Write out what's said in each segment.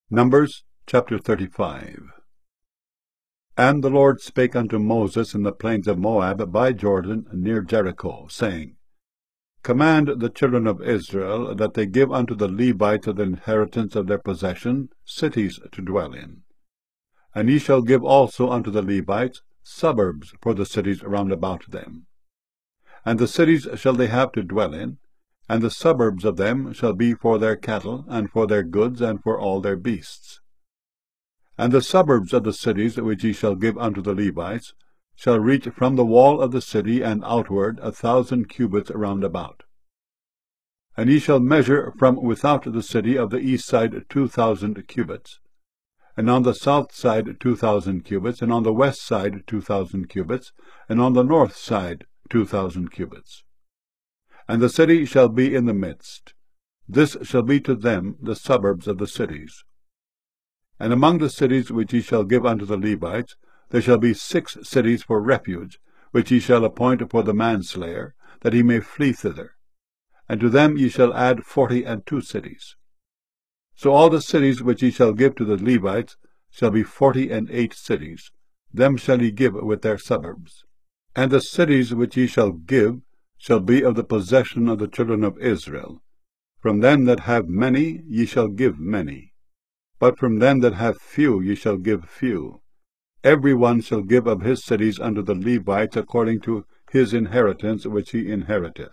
Numbers chapter 35. And the Lord spake unto Moses in the plains of Moab by Jordan near Jericho, saying, Command the children of Israel that they give unto the Levites of the inheritance of their possession cities to dwell in. And ye shall give also unto the Levites suburbs for the cities round about them. And the cities shall they have to dwell in, and the suburbs of them shall be for their cattle, and for their goods, and for all their beasts. And the suburbs of the cities which ye shall give unto the Levites shall reach from the wall of the city and outward 1,000 cubits round about. And ye shall measure from without the city of the east side 2,000 cubits, and on the south side 2,000 cubits, and on the west side 2,000 cubits, and on the north side 2,000 cubits. And the city shall be in the midst. This shall be to them the suburbs of the cities. And among the cities which ye shall give unto the Levites, there shall be 6 cities for refuge, which ye shall appoint for the manslayer, that he may flee thither. And to them ye shall add 42 cities. So all the cities which ye shall give to the Levites shall be 48 cities. Them shall ye give with their suburbs. And the cities which ye shall give shall be of the possession of the children of Israel. From them that have many ye shall give many, but from them that have few ye shall give few. Every one shall give of his cities unto the Levites according to his inheritance which he inheriteth.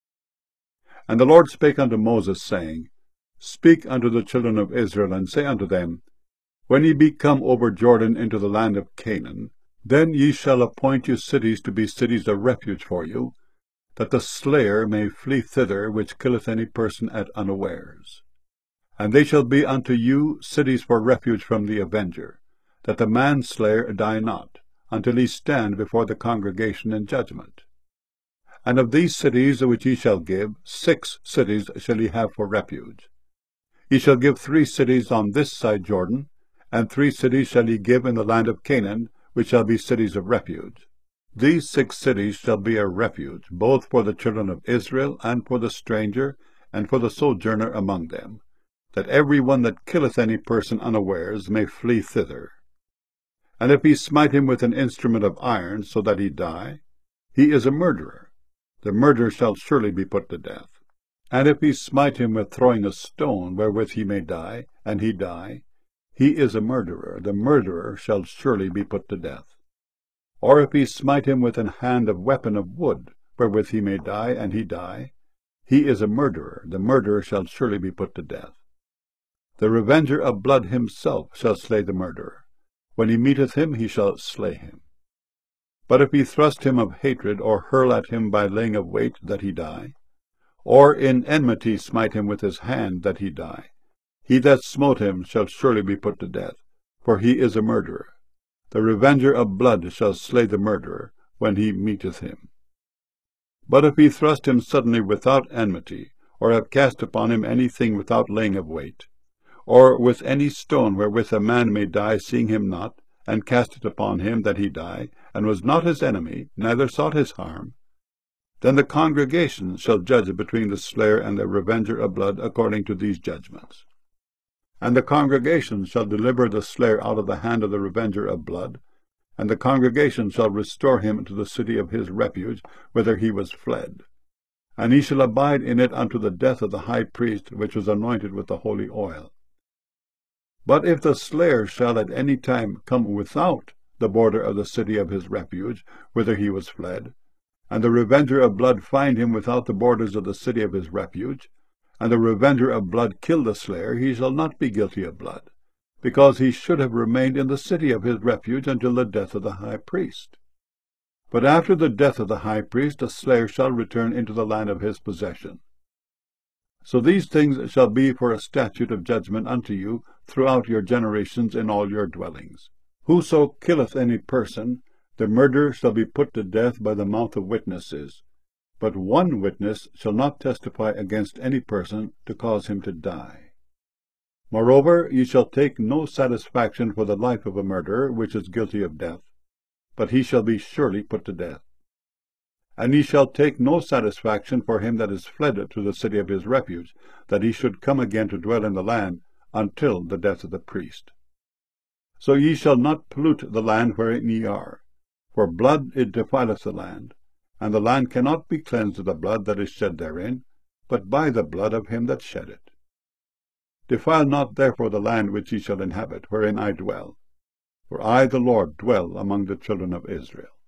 And the Lord spake unto Moses, saying, Speak unto the children of Israel, and say unto them, When ye be come over Jordan into the land of Canaan, then ye shall appoint you cities to be cities of refuge for you, that the slayer may flee thither which killeth any person at unawares. And they shall be unto you cities for refuge from the avenger, that the manslayer die not, until he stand before the congregation in judgment. And of these cities which ye shall give, 6 cities shall ye have for refuge. Ye shall give 3 cities on this side Jordan, and 3 cities shall ye give in the land of Canaan, which shall be cities of refuge. These 6 cities shall be a refuge, both for the children of Israel, and for the stranger, and for the sojourner among them, that every one that killeth any person unawares may flee thither. And if he smite him with an instrument of iron, so that he die, he is a murderer. The murderer shall surely be put to death. And if he smite him with throwing a stone, wherewith he may die, and he die, he is a murderer. The murderer shall surely be put to death. Or if he smite him with an hand of weapon of wood, wherewith he may die, and he die, he is a murderer. The murderer shall surely be put to death. The revenger of blood himself shall slay the murderer. When he meeteth him, he shall slay him. But if he thrust him of hatred, or hurl at him by laying of weight, that he die, or in enmity smite him with his hand, that he die, he that smote him shall surely be put to death, for he is a murderer. The revenger of blood shall slay the murderer, when he meeteth him. But if he thrust him suddenly without enmity, or have cast upon him anything without laying of weight, or with any stone wherewith a man may die, seeing him not, and cast it upon him that he die, and was not his enemy, neither sought his harm, then the congregation shall judge between the slayer and the revenger of blood according to these judgments. And the congregation shall deliver the slayer out of the hand of the revenger of blood, and the congregation shall restore him to the city of his refuge, whither he was fled. And he shall abide in it unto the death of the high priest, which was anointed with the holy oil. But if the slayer shall at any time come without the border of the city of his refuge, whither he was fled, and the revenger of blood find him without the borders of the city of his refuge, and the revenger of blood kill the slayer, he shall not be guilty of blood, because he should have remained in the city of his refuge until the death of the high priest. But after the death of the high priest, the slayer shall return into the land of his possession. So these things shall be for a statute of judgment unto you throughout your generations in all your dwellings. Whoso killeth any person, the murderer shall be put to death by the mouth of witnesses. But one witness shall not testify against any person to cause him to die. Moreover, ye shall take no satisfaction for the life of a murderer which is guilty of death, but he shall be surely put to death. And ye shall take no satisfaction for him that is fled to the city of his refuge, that he should come again to dwell in the land, until the death of the priest. So ye shall not pollute the land wherein ye are, for blood it defileth the land, and the land cannot be cleansed of the blood that is shed therein, but by the blood of him that shed it. Defile not therefore the land which ye shall inhabit, wherein I dwell, for I the Lord dwell among the children of Israel.